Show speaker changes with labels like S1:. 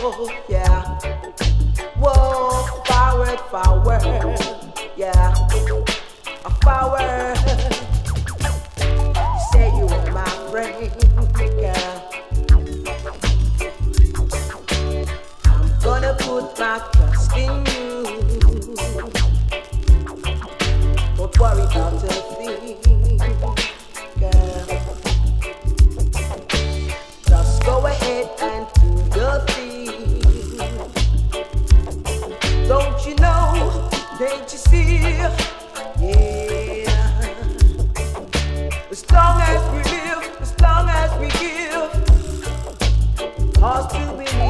S1: yeah. Whoa, forward, forward, yeah. A forward. Say you are my friend, yeah. I'm gonna put my trust in you. Don't worry about a thing, girl. Just go ahead and do your thing. Don't you know? Can't you see? Yeah. As long as we live, as long as we give, cause to believe.